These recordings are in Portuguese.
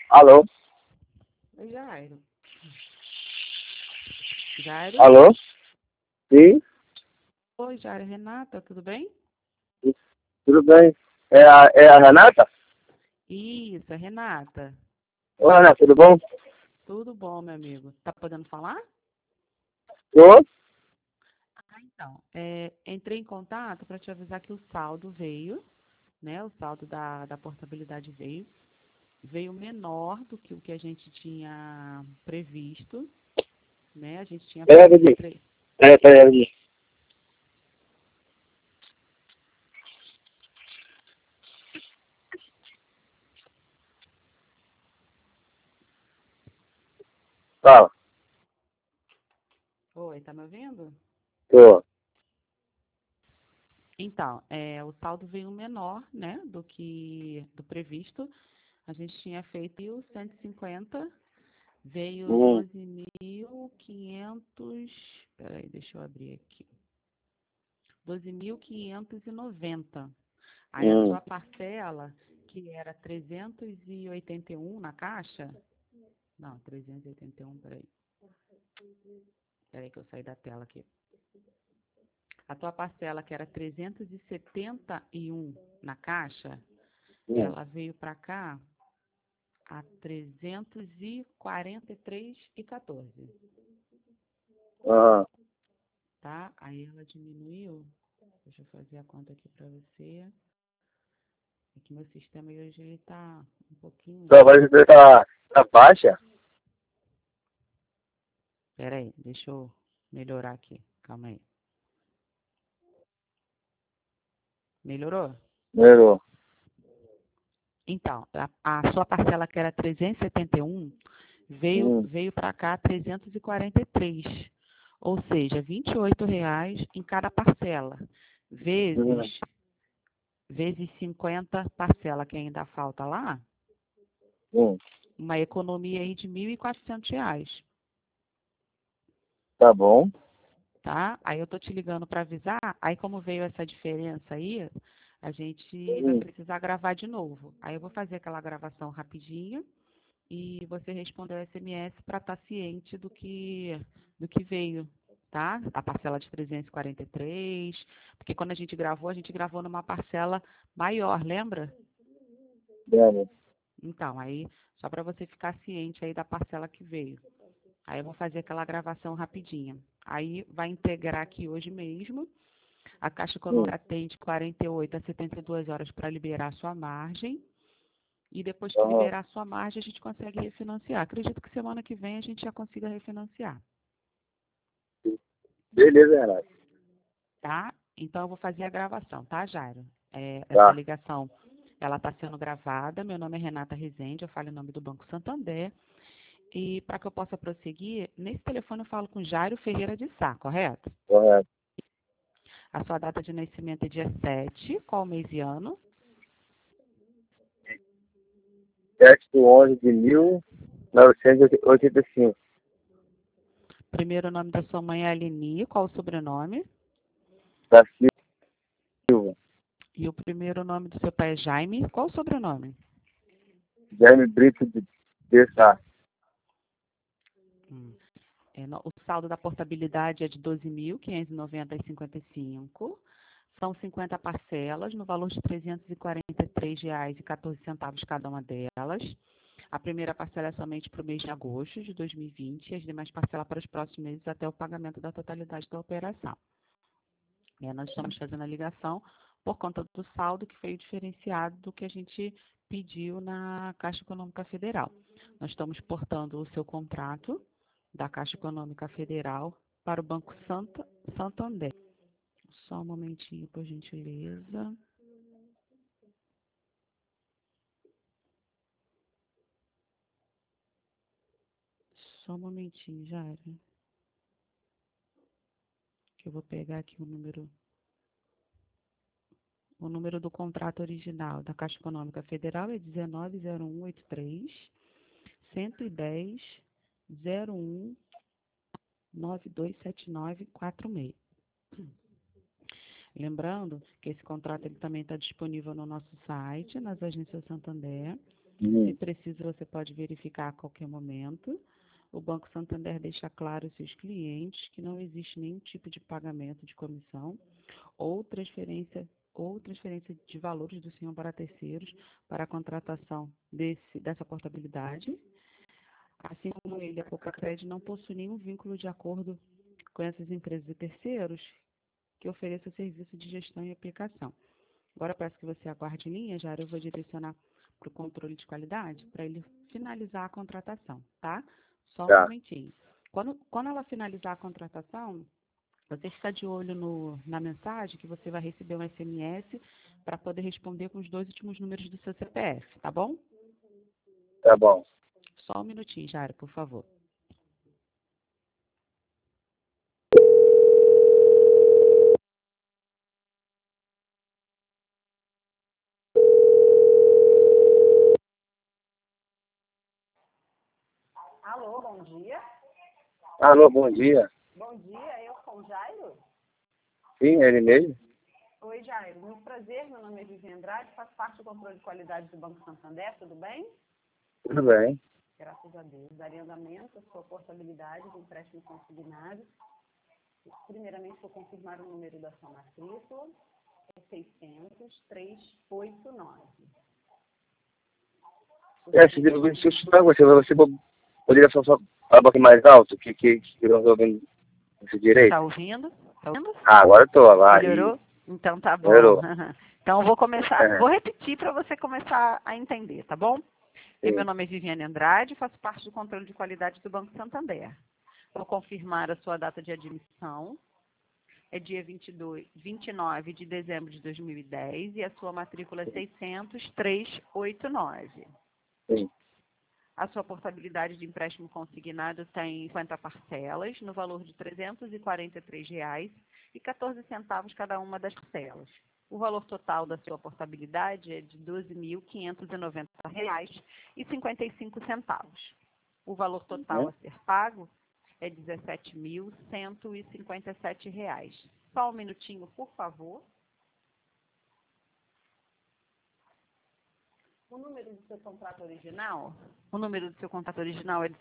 Alô? Oi, Jairo. Jairo? Alô? Sim? Oi, Jairo. Renata, tudo bem? Tudo bem? É a Renata? Isso, é Renata. Oi, Renata, tudo bom? Tudo bom, meu amigo. Tá podendo falar? Tô? Então, entrei em contato para te avisar que o saldo veio, né? O saldo da portabilidade veio. Veio menor do que o que a gente tinha previsto, né? A gente tinha Peraí, previsto rapidinho. Peraí, rapidinho. Fala. Oi, tá me ouvindo? Tô. Então, o saldo veio menor, né, do previsto. A gente tinha feito 1.150. Veio Hum, 12.500. Peraí, deixa eu abrir aqui. 12.590. Aí a hum. tua parcela, que era 381 na caixa. Não, 381, peraí. Peraí que eu saí da tela aqui. A tua parcela, que era 371 na caixa, hum. ela veio para cá a 343,14. Ah, Tá? Aí ela diminuiu. Deixa eu fazer a conta aqui para você. É que meu sistema hoje ele tá um pouquinho. só vai ver tá baixa? Pera aí, deixa eu melhorar aqui. Calma aí. Melhorou? Melhorou. Então, a sua parcela que era 371 Hum, veio para cá 343. Ou seja, R$ 28 em cada parcela. hum. Vezes 50 parcela que ainda falta lá, Hum. uma economia aí de R$ 1.400. Tá bom. Tá? Aí eu tô te ligando para avisar. Aí como veio essa diferença aí, a gente vai Hum. precisar gravar de novo. Aí eu vou fazer aquela gravação rapidinho e você responder o SMS para estar ciente do que veio, tá? A parcela de 343, porque quando a gente gravou numa parcela maior, lembra? Bem, Então, aí só para você ficar ciente aí da parcela que veio. Aí eu vou fazer aquela gravação rapidinha. Aí vai integrar aqui hoje mesmo. A Caixa hum. Econômica tem de 48 a 72 horas para liberar a sua margem. E depois que Ah, liberar a sua margem, a gente consegue refinanciar. Acredito que semana que vem a gente já consiga refinanciar, beleza, Renata. tá? Então eu vou fazer a gravação, tá, Jairo? Essa Tá. ligação, ela está sendo gravada. Meu nome é Renata Rezende, eu falo em nome do Banco Santander. E para que eu possa prosseguir, nesse telefone eu falo com Jairo Ferreira de Sá, correto? Correto. A sua data de nascimento é dia 7, qual mês e ano? 7/11/1985. Primeiro nome da sua mãe é Alini, qual o sobrenome? Da Silva. E o primeiro nome do seu pai é Jaime, qual o sobrenome? Jaime Brito de Sá. Hum. O saldo da portabilidade é de 12.590,55. São 50 parcelas, no valor de R$ 343,14 cada uma delas. A primeira parcela é somente para o mês de agosto de 2020 e as demais parcelas para os próximos meses até o pagamento da totalidade da operação. Nós estamos fazendo a ligação por conta do saldo que foi diferenciado do que a gente pediu na Caixa Econômica Federal. Nós estamos portando o seu contrato da Caixa Econômica Federal para o Banco Santander. Só um momentinho, por gentileza. Só um momentinho, Jair, que eu vou pegar aqui o número. O número do contrato original da Caixa Econômica Federal é 190183 110 01 927946. Lembrando que esse contrato ele também está disponível no nosso site, nas agências Santander. Se preciso, você pode verificar a qualquer momento. O Banco Santander deixa claro aos seus clientes que não existe nenhum tipo de pagamento de comissão ou transferência de valores do senhor para terceiros para a contratação dessa portabilidade. Assim como ele, a Poucacred não possui nenhum vínculo de acordo com essas empresas e terceiros que ofereçam serviço de gestão e aplicação. Agora peço que você aguarde em linha, Jair, eu vou direcionar para o controle de qualidade para ele finalizar a contratação, tá? Só um Tá. momentinho. Quando ela finalizar a contratação, você fica de olho na mensagem que você vai receber um SMS para poder responder com os 2 últimos números do seu CPF, tá bom? Tá bom. Só um minutinho, Jair, por favor. Alô, bom dia. Alô, bom dia. Bom dia, eu com o Jairo? Sim, ele mesmo? Oi, Jairo. Muito prazer, meu nome é Viviane Andrade, faço parte do controle de qualidade do Banco Santander, tudo bem? Tudo bem. Graças a Deus. Daria andamento à sua portabilidade do empréstimo consignado. Primeiramente, vou confirmar o número da sua matrícula. É 600-389. Se eu escutar você poderia só falar um pouquinho mais alto, que eu não estou ouvindo isso direito? Tá ouvindo? Tá ouvindo? Ah, agora eu tô. Lá. Melhorou? Então tá bom. Melhorou. Então eu vou começar, É, vou repetir para você começar a entender, tá bom? Meu sim. nome é Viviane Andrade, faço parte do controle de qualidade do Banco Santander. Vou confirmar a sua data de admissão. É dia 29 de dezembro de 2010 e a sua matrícula é 600-389. Sim. A sua portabilidade de empréstimo consignado está em 50 parcelas, no valor de R$ 343,14 cada uma das parcelas. O valor total da sua portabilidade é de R$ 12.590,55. O valor total a ser pago é R$ 17.157. Só um minutinho, por favor. O número do seu contrato original? O número do seu contrato original é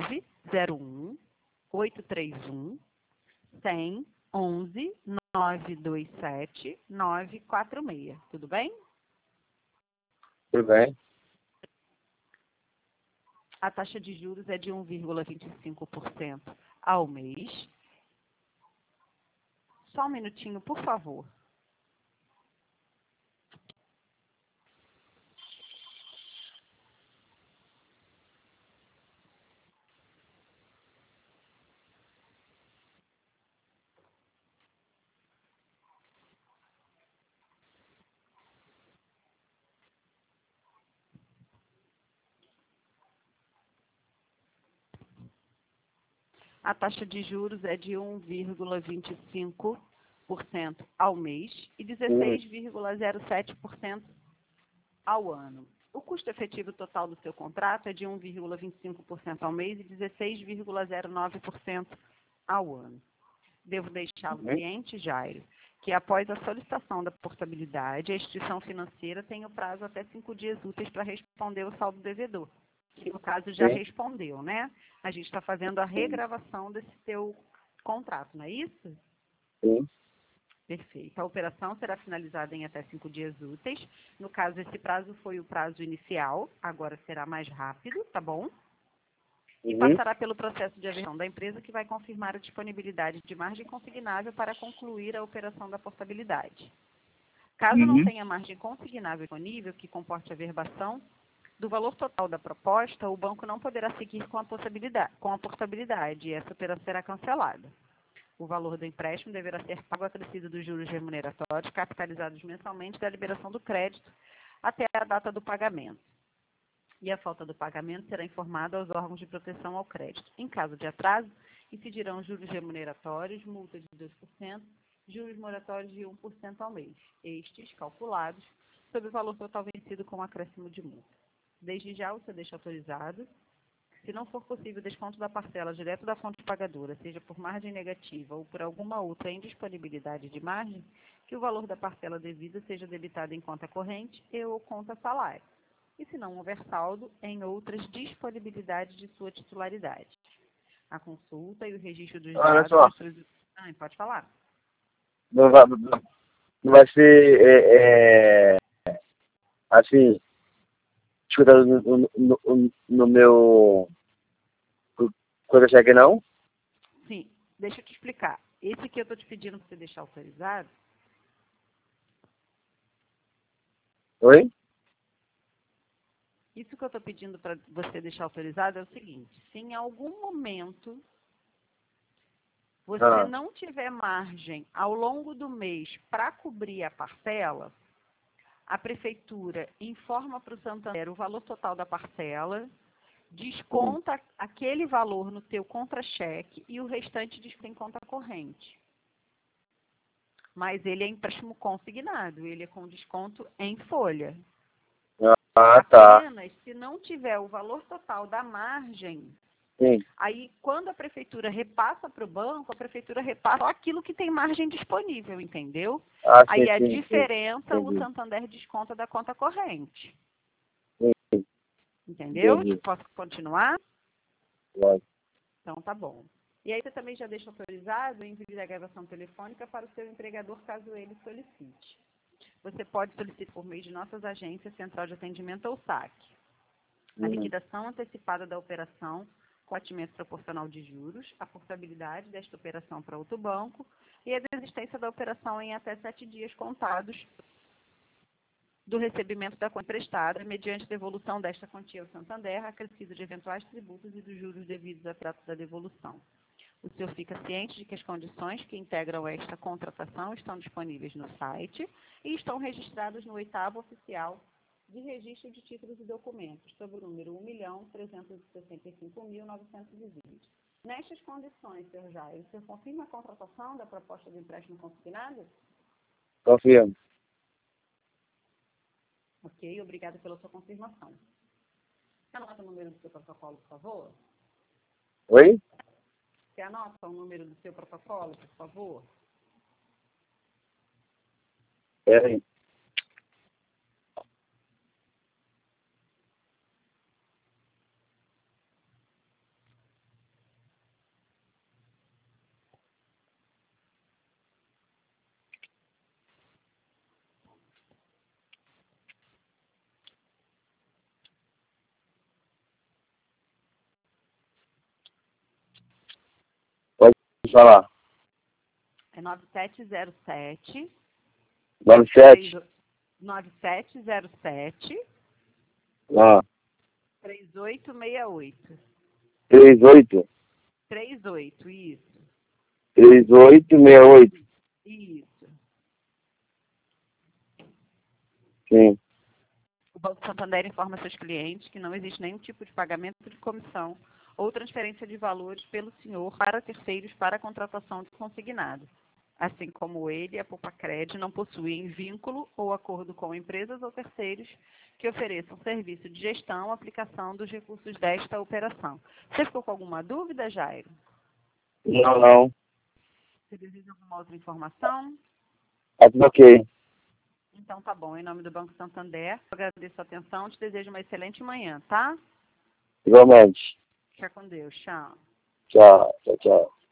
19-01-831-100-11-927-946. Tudo bem? Tudo bem. A taxa de juros é de 1,25% ao mês. Só um minutinho, por favor. A taxa de juros é de 1,25% ao mês e 16,07% ao ano. O custo efetivo total do seu contrato é de 1,25% ao mês e 16,09% ao ano. Devo deixá-lo ciente, Jairo, que após a solicitação da portabilidade, a instituição financeira tem o prazo até 5 dias úteis para responder o saldo devedor. Que no caso já respondeu, né? A gente está fazendo a regravação desse teu contrato, não é isso? Sim. Perfeito. A operação será finalizada em até 5 dias úteis. No caso, esse prazo foi o prazo inicial, agora será mais rápido, tá bom? E passará pelo processo de aversão da empresa, que vai confirmar a disponibilidade de margem consignável para concluir a operação da portabilidade. Caso não tenha margem consignável disponível que comporte a averbação do valor total da proposta, o banco não poderá seguir com a portabilidade e essa operação será cancelada. O valor do empréstimo deverá ser pago acrescido dos juros remuneratórios capitalizados mensalmente da liberação do crédito até a data do pagamento. E a falta do pagamento será informada aos órgãos de proteção ao crédito. Em caso de atraso, incidirão juros remuneratórios, multa de 2%, juros moratórios de 1% ao mês, estes calculados sobre o valor total vencido com acréscimo de multa. Desde já, o seu deixa autorizado. Se não for possível o desconto da parcela direto da fonte pagadora, seja por margem negativa ou por alguma outra indisponibilidade de margem, que o valor da parcela devida seja debitado em conta corrente e ou conta salário. e, se não houver saldo, em outras disponibilidades de sua titularidade. A consulta e o registro dos Olha dados... só. Pode falar. Não vai ser, assim, escutado no meu contra-cheque, não? Sim, deixa eu te explicar. Esse que eu estou te pedindo para você deixar autorizado, Oi? isso que eu estou pedindo para você deixar autorizado é o seguinte: se em algum momento você não tiver margem ao longo do mês para cobrir a parcela, a prefeitura informa para o Santander o valor total da parcela, desconta aquele valor no teu contra-cheque e o restante desconta em conta corrente. Mas ele é empréstimo consignado, ele é com desconto em folha. Ah, tá. Apenas se não tiver o valor total da margem, Sim. aí quando a prefeitura repassa para o banco, a prefeitura repassa só aquilo que tem margem disponível, entendeu? Ah, sim, Aí a sim, diferença o entendi. Santander desconta da conta corrente. Sim, Entendeu? entendi. Posso continuar? Pode. Então tá bom. E aí você também já deixa autorizado o envio da gravação telefônica para o seu empregador, caso ele solicite. Você pode solicitar por meio de nossas agências, Central de Atendimento ou SAC. A liquidação antecipada da operação com atimento proporcional de juros, a portabilidade desta operação para outro banco e a desistência da operação em até 7 dias contados do recebimento da conta emprestada, mediante devolução desta quantia ao Santander, acrescido de eventuais tributos e dos juros devidos à trata da devolução. O senhor fica ciente de que as condições que integram esta contratação estão disponíveis no site e estão registradas no 8º oficial de registro de títulos e documentos, sob o número 1.365.920. Nestas condições, senhor Jair, o senhor confirma a contratação da proposta de empréstimo consignado? Confirmo. Ok, obrigada pela sua confirmação. Você anota o número do seu protocolo, por favor? Oi? Você anota o número do seu protocolo, por favor? Peraí. Pode falar. É 9707 97? 9707 Ah, 3868. 38? 38, isso. 3868. Isso. Sim. O Banco Santander informa seus clientes que não existe nenhum tipo de pagamento de comissão ou transferência de valores pelo senhor para terceiros para a contratação de consignado. Assim como ele, a Poupa-Cred não possuem vínculo ou acordo com empresas ou terceiros que ofereçam serviço de gestão ou aplicação dos recursos desta operação. Você ficou com alguma dúvida, Jairo? Não, não. Você deseja alguma outra informação? Tá tudo ok. Então tá bom. Em nome do Banco Santander, agradeço a atenção, te desejo uma excelente manhã, tá? Igualmente. Fica com Deus. Tchau. Tchau, tchau, tchau.